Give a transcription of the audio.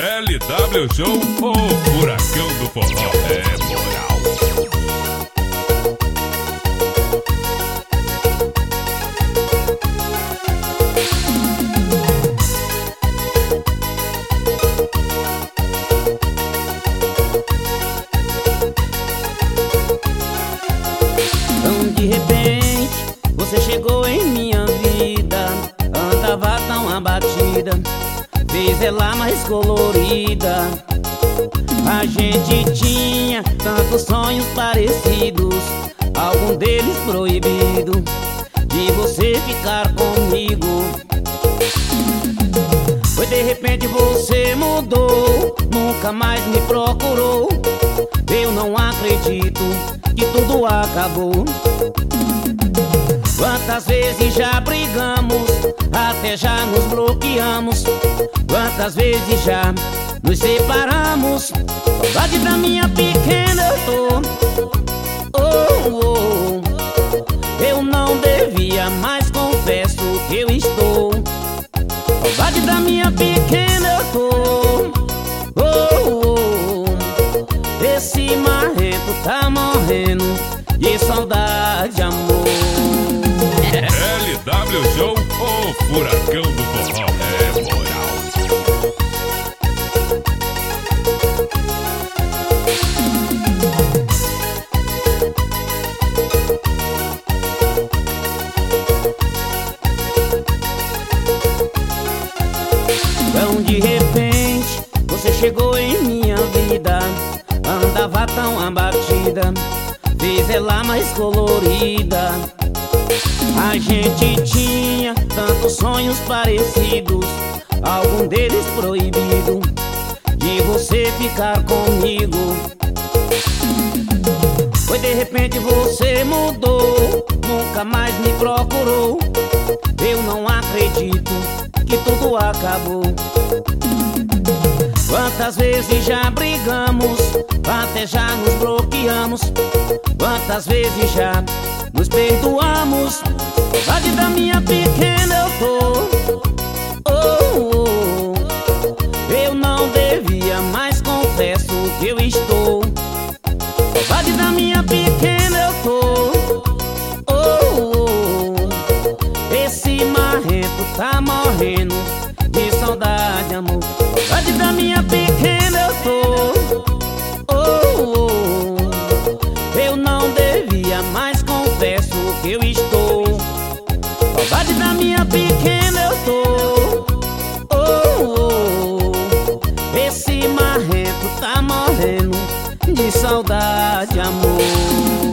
LW Show, o furacão do forró é moral. Tão de repente você chegou em minha vida. Andava tão abatida, fez ela mais colorida. A gente tinha tantos sonhos parecidos, algum deles proibido de você ficar comigo. Foi de repente você mudou, nunca mais me procurou. Eu não acredito que tudo acabou. Quantas vezes já brigamos, até já nos bloqueamos. Quantas vezes já nos separamos. Saudade da minha pequena eu tô. Oh, oh. Eu não devia, mas confesso que eu estou. Saudade da minha pequena eu tô. Oh, oh. Esse marrento tá morrendo de saudade, amor. LW Show, o furacão do forró é moral. Tão de repente você chegou em minha vida. Andava tão abatida, fez ela mais colorida. A gente tinha tantos sonhos parecidos, algum deles proibido de você ficar comigo. Foi de repente você mudou, nunca mais me procurou. Eu não acredito que tudo acabou. Quantas vezes já brigamos, até já nos bloqueamos. Quantas vezes já nos perdoamos. Saudade da minha pequena eu tô. Oh, oh. Eu não devia, mas confesso que eu estou. Saudade da minha pequena eu tô. Oh, oh. Esse marrento tá morrendo de saudade, amor. Saudade da minha pequena eu tô. Oh, oh. Eu não devia, mas confesso que eu estou. Saudade da minha pequena eu tô. Oh, oh. Esse marrento tá morrendo de saudade, amor.